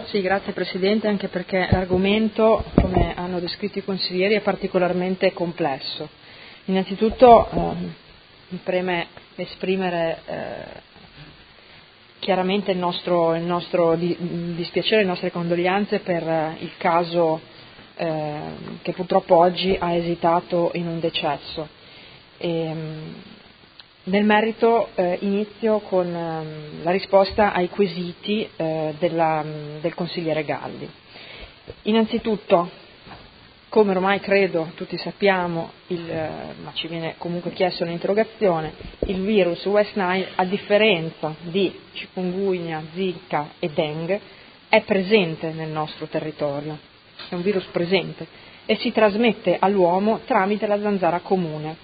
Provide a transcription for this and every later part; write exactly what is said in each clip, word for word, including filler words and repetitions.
Sì, grazie Presidente, anche perché l'argomento, come hanno descritto i consiglieri, è particolarmente complesso. Innanzitutto eh, mi preme esprimere eh, chiaramente il nostro, il nostro di, dispiacere, le nostre condoglianze per eh, il caso eh, che purtroppo oggi ha esitato in un decesso. E, nel merito eh, inizio con ehm, la risposta ai quesiti eh, della, del consigliere Galli. Innanzitutto, come ormai credo tutti sappiamo, il, eh, ma ci viene comunque chiesto un'interrogazione, il virus West Nile, a differenza di chikungunya, Zika e Dengue, è presente nel nostro territorio, è un virus presente e si trasmette all'uomo tramite la zanzara comune.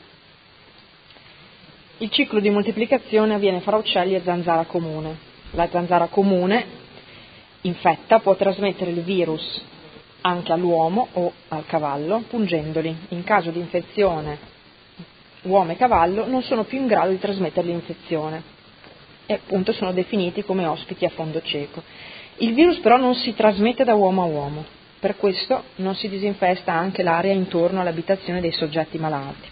Il ciclo di moltiplicazione avviene fra uccelli e zanzara comune. La zanzara comune infetta, può trasmettere il virus anche all'uomo o al cavallo, pungendoli. In caso di infezione uomo e cavallo non sono più in grado di trasmettere l'infezione e appunto sono definiti come ospiti a fondo cieco. Il virus però non si trasmette da uomo a uomo, per questo non si disinfesta anche l'area intorno all'abitazione dei soggetti malati.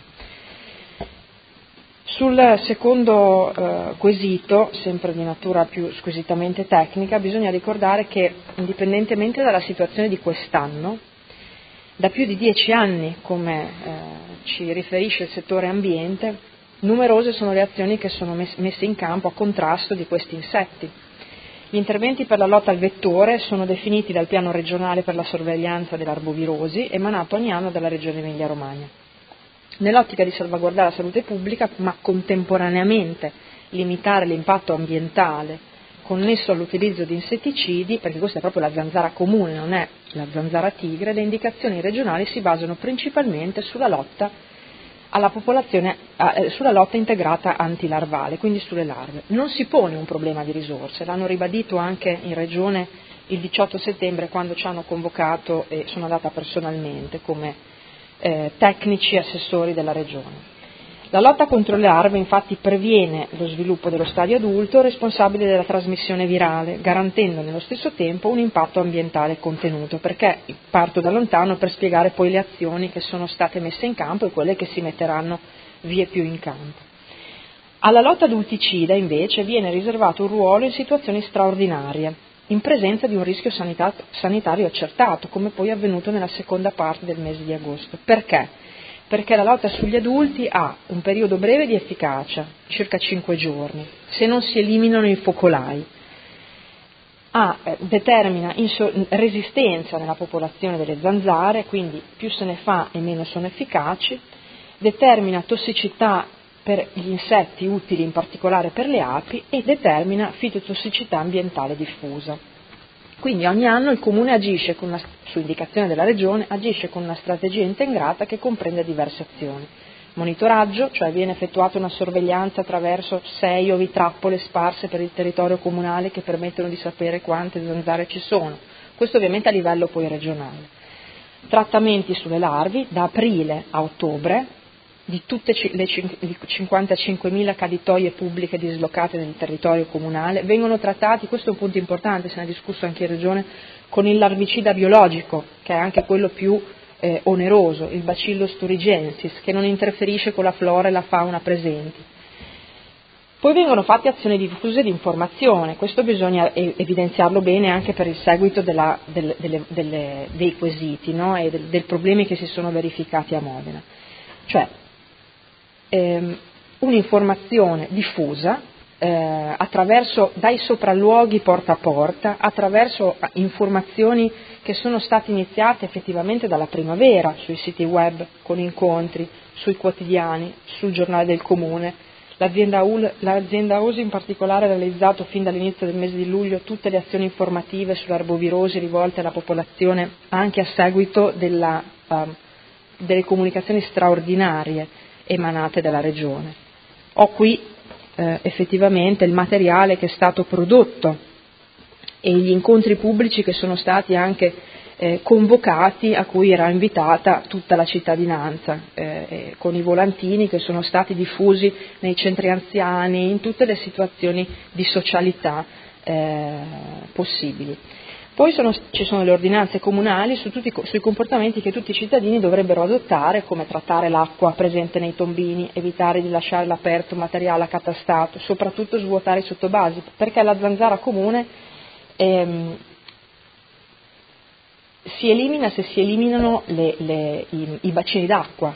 Sul secondo eh, quesito, sempre di natura più squisitamente tecnica, bisogna ricordare che indipendentemente dalla situazione di quest'anno, da più di dieci anni, come eh, ci riferisce il settore ambiente, numerose sono le azioni che sono mes- messe in campo a contrasto di questi insetti. Gli interventi per la lotta al vettore sono definiti dal piano regionale per la sorveglianza dell'arbovirosi, emanato ogni anno dalla Regione Emilia-Romagna. Nell'ottica di salvaguardare la salute pubblica, ma contemporaneamente limitare l'impatto ambientale connesso all'utilizzo di insetticidi, perché questa è proprio la zanzara comune, non è la zanzara tigre, le indicazioni regionali si basano principalmente sulla lotta alla popolazione, eh, sulla lotta integrata antilarvale, quindi sulle larve. Non si pone un problema di risorse, l'hanno ribadito anche in Regione il diciotto settembre quando ci hanno convocato e sono andata personalmente come Eh, tecnici e assessori della Regione. La lotta contro le larve infatti previene lo sviluppo dello stadio adulto responsabile della trasmissione virale, garantendo nello stesso tempo un impatto ambientale contenuto, perché parto da lontano per spiegare poi le azioni che sono state messe in campo e quelle che si metteranno vie più in campo. Alla lotta adulticida invece viene riservato un ruolo in situazioni straordinarie, in presenza di un rischio sanitario accertato, come poi è avvenuto nella seconda parte del mese di agosto. Perché? Perché la lotta sugli adulti ha un periodo breve di efficacia, circa cinque giorni, se non si eliminano i focolai. Ha, eh, determina inso- resistenza nella popolazione delle zanzare, quindi più se ne fa e meno sono efficaci, determina tossicità per gli insetti utili in particolare per le api e determina fitotossicità ambientale diffusa. Quindi ogni anno il Comune agisce, con una, su indicazione della Regione, agisce con una strategia integrata che comprende diverse azioni. Monitoraggio, cioè viene effettuata una sorveglianza attraverso sei ovitrappole sparse per il territorio comunale che permettono di sapere quante zanzare ci sono, questo ovviamente a livello poi regionale. Trattamenti sulle larvi da aprile a ottobre, di tutte le cinquantacinquemila caditoie pubbliche dislocate nel territorio comunale, vengono trattati, questo è un punto importante, se ne è discusso anche in Regione, con il larvicida biologico, che è anche quello più eh, oneroso, il Bacillus thuringiensis, che non interferisce con la flora e la fauna presenti. Poi vengono fatte azioni diffuse di informazione, questo bisogna evidenziarlo bene anche per il seguito della, delle, delle, delle, dei quesiti, no? E del, dei problemi che si sono verificati a Modena. Cioè, ehm, un'informazione diffusa eh, attraverso dai sopralluoghi porta a porta, attraverso informazioni che sono state iniziate effettivamente dalla primavera sui siti web, con incontri, sui quotidiani, sul giornale del comune. L'azienda, U L, l'azienda O S I in particolare ha realizzato fin dall'inizio del mese di luglio tutte le azioni informative sull'arbovirosi rivolte alla popolazione anche a seguito della, uh, delle comunicazioni straordinarie emanate dalla Regione. Ho qui eh, effettivamente il materiale che è stato prodotto e gli incontri pubblici che sono stati anche eh, convocati, a cui era invitata tutta la cittadinanza, eh, con i volantini che sono stati diffusi nei centri anziani, in tutte le situazioni di socialità eh, possibili. Poi sono, ci sono le ordinanze comunali su tutti, sui comportamenti che tutti i cittadini dovrebbero adottare, come trattare l'acqua presente nei tombini, evitare di lasciare all'aperto materiale accatastato, soprattutto svuotare i sottobasi, perché la zanzara comune ehm, si elimina se si eliminano le, le, i, i bacini d'acqua.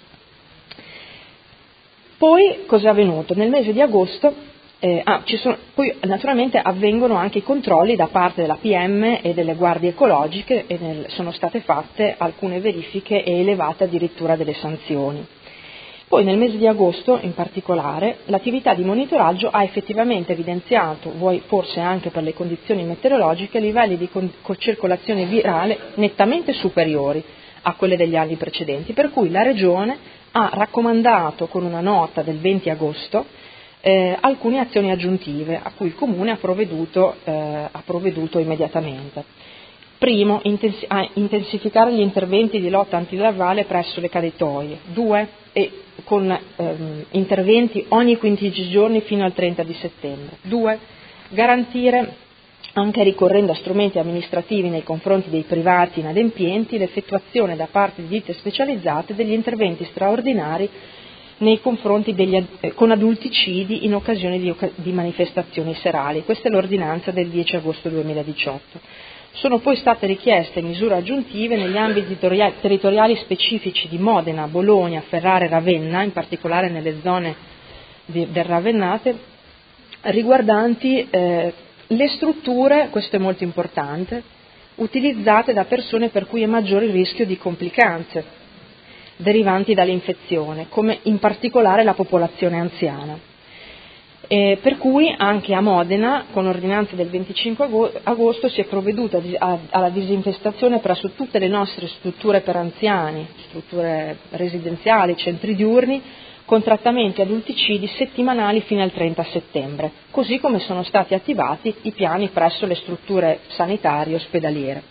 Poi cosa è avvenuto? Nel mese di agosto Eh, ah, ci sono, poi naturalmente avvengono anche i controlli da parte della P M e delle guardie ecologiche e nel, sono state fatte alcune verifiche e elevate addirittura delle sanzioni. Poi nel mese di agosto in particolare l'attività di monitoraggio ha effettivamente evidenziato, vuoi forse anche per le condizioni meteorologiche, livelli di con, con circolazione virale nettamente superiori a quelle degli anni precedenti, per cui la Regione ha raccomandato con una nota del venti agosto Eh, alcune azioni aggiuntive a cui il Comune ha provveduto, eh, ha provveduto immediatamente. Primo, intensi- ah, intensificare gli interventi di lotta antilarvale presso le caditoie. Due, e con ehm, interventi ogni quindici giorni fino al trenta di settembre. Due, garantire, anche ricorrendo a strumenti amministrativi nei confronti dei privati inadempienti, l'effettuazione da parte di ditte specializzate degli interventi straordinari nei confronti degli, eh, con adulticidi in occasione di, di manifestazioni serali. Questa è l'ordinanza del dieci agosto duemiladiciotto. Sono poi state richieste misure aggiuntive negli ambiti territoriali specifici di Modena, Bologna, Ferrara e Ravenna, in particolare nelle zone di, del Ravennate, riguardanti eh, le strutture, questo è molto importante, utilizzate da persone per cui è maggiore il rischio di complicanze derivanti dall'infezione, come in particolare la popolazione anziana. Eh, per cui anche a Modena, con ordinanza del venticinque agosto, si è provveduto alla disinfestazione presso tutte le nostre strutture per anziani, strutture residenziali, centri diurni, con trattamenti adulticidi settimanali fino al trenta settembre, così come sono stati attivati i piani presso le strutture sanitarie ospedaliere.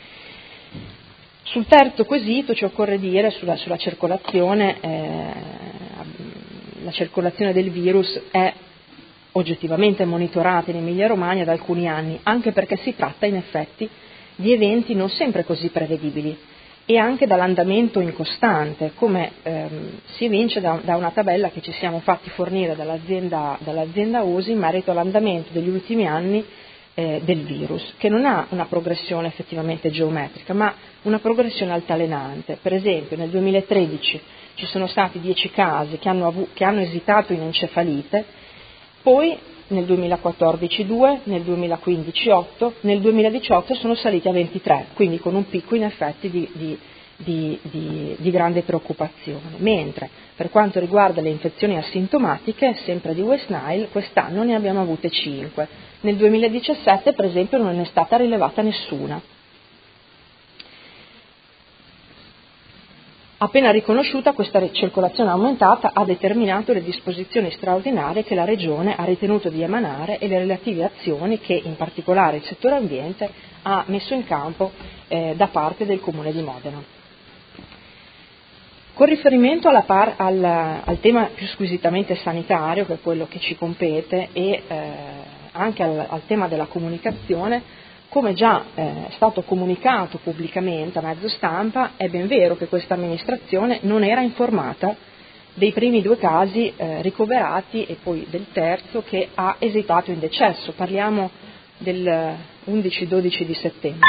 Sul terzo quesito ci occorre dire sulla, sulla circolazione, eh, la circolazione del virus è oggettivamente monitorata in Emilia Romagna da alcuni anni, anche perché si tratta in effetti di eventi non sempre così prevedibili e anche dall'andamento incostante, come ehm, si evince da, da una tabella che ci siamo fatti fornire dall'azienda, dall'azienda U S I in merito all'andamento degli ultimi anni Eh, del virus, che non ha una progressione effettivamente geometrica, ma una progressione altalenante. Per esempio nel duemilatredici ci sono stati dieci casi che hanno, avu- che hanno esitato in encefalite, poi nel duemilaquattordici due, nel duemilaquindici otto, nel duemiladiciotto sono saliti a ventitré, quindi con un picco in effetti di, di Di, di, di grande preoccupazione, mentre per quanto riguarda le infezioni asintomatiche, sempre di West Nile, quest'anno ne abbiamo avute cinque, nel duemiladiciassette per esempio non è stata rilevata nessuna. Appena riconosciuta, questa circolazione aumentata ha determinato le disposizioni straordinarie che la Regione ha ritenuto di emanare e le relative azioni che in particolare il settore ambiente ha messo in campo eh, da parte del Comune di Modena. Con riferimento alla par, al, al tema più squisitamente sanitario, che è quello che ci compete, e eh, anche al, al tema della comunicazione, come già eh, è stato comunicato pubblicamente a mezzo stampa, è ben vero che questa amministrazione non era informata dei primi due casi eh, ricoverati e poi del terzo che ha esitato in decesso. Parliamo del undici dodici di settembre.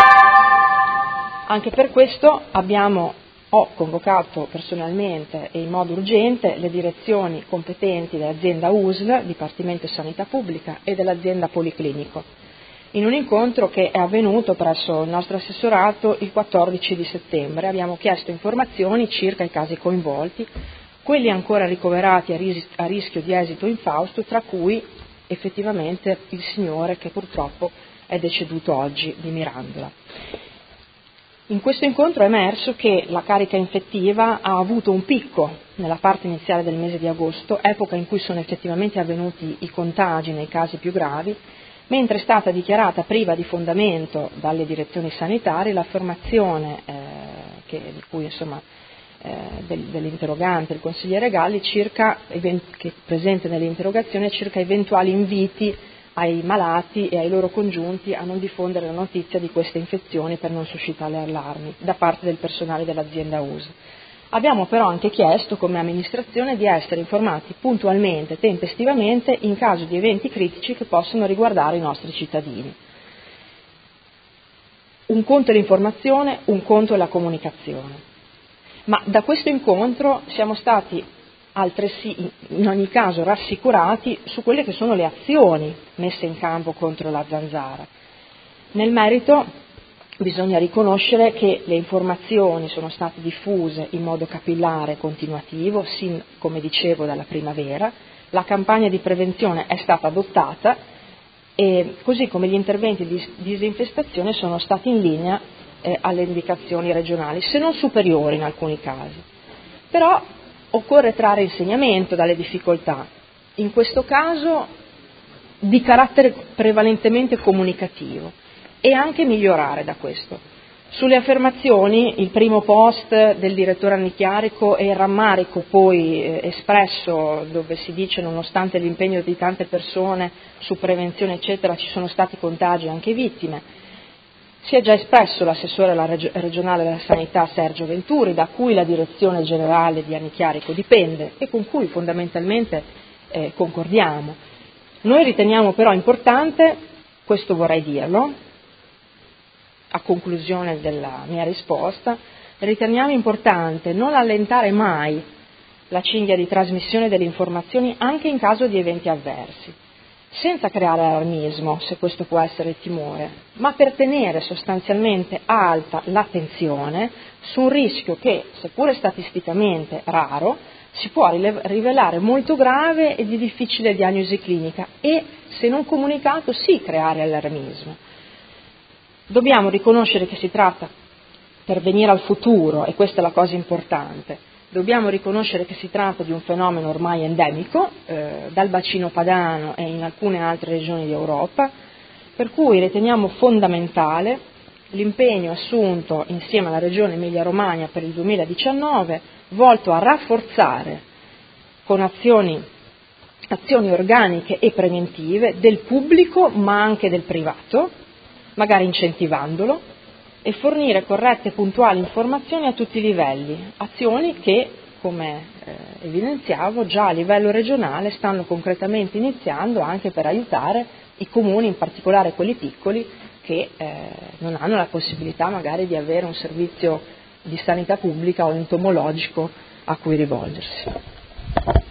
Anche per questo abbiamo Ho convocato personalmente e in modo urgente le direzioni competenti dell'azienda U S L, Dipartimento Sanità Pubblica, e dell'azienda Policlinico, in un incontro che è avvenuto presso il nostro assessorato il quattordici di settembre. Abbiamo chiesto informazioni circa i casi coinvolti, quelli ancora ricoverati a, ris- a rischio di esito infausto, tra cui effettivamente il signore che purtroppo è deceduto oggi di Mirandola. In questo incontro è emerso che la carica infettiva ha avuto un picco nella parte iniziale del mese di agosto, epoca in cui sono effettivamente avvenuti i contagi nei casi più gravi, mentre è stata dichiarata priva di fondamento dalle direzioni sanitarie l'affermazione eh, che, di cui, insomma, eh, del, dell'interrogante, il consigliere Galli, circa, che è presente nell'interrogazione, circa eventuali inviti ai malati e ai loro congiunti a non diffondere la notizia di queste infezioni per non suscitare allarmi da parte del personale dell'azienda U S L. Abbiamo però anche chiesto come amministrazione di essere informati puntualmente, tempestivamente, in caso di eventi critici che possono riguardare i nostri cittadini. Un conto è l'informazione, un conto è la comunicazione. Ma da questo incontro siamo stati altresì in ogni caso rassicurati su quelle che sono le azioni messe in campo contro la zanzara. Nel merito bisogna riconoscere che le informazioni sono state diffuse in modo capillare e continuativo, sin, come dicevo, dalla primavera, la campagna di prevenzione è stata adottata e così come gli interventi di disinfestazione sono stati in linea eh, alle indicazioni regionali, se non superiori in alcuni casi. Però occorre trarre insegnamento dalle difficoltà, in questo caso di carattere prevalentemente comunicativo, e anche migliorare da questo. Sulle affermazioni, il primo post del direttore Annichiarico e il rammarico poi eh, espresso, dove si dice nonostante l'impegno di tante persone su prevenzione eccetera ci sono stati contagi e anche vittime, si è già espresso l'assessore alla reg- regionale della sanità Sergio Venturi, da cui la direzione generale di Annichiarico dipende e con cui fondamentalmente eh, concordiamo. Noi riteniamo però importante, questo vorrei dirlo, a conclusione della mia risposta, riteniamo importante non allentare mai la cinghia di trasmissione delle informazioni anche in caso di eventi avversi, senza creare allarmismo, se questo può essere il timore, ma per tenere sostanzialmente alta l'attenzione su un rischio che, seppure statisticamente raro, si può rivelare molto grave e di difficile diagnosi clinica e, se non comunicato, sì creare allarmismo. Dobbiamo riconoscere che si tratta, per venire al futuro, e questa è la cosa importante, dobbiamo riconoscere che si tratta di un fenomeno ormai endemico, eh, dal bacino padano e in alcune altre regioni d'Europa, per cui riteniamo fondamentale l'impegno assunto insieme alla Regione Emilia-Romagna per il duemiladiciannove, volto a rafforzare con azioni, azioni organiche e preventive del pubblico ma anche del privato, magari incentivandolo, e fornire corrette e puntuali informazioni a tutti i livelli, azioni che, come eh, evidenziavo, già a livello regionale stanno concretamente iniziando anche per aiutare i comuni, in particolare quelli piccoli, che eh, non hanno la possibilità magari di avere un servizio di sanità pubblica o entomologico a cui rivolgersi.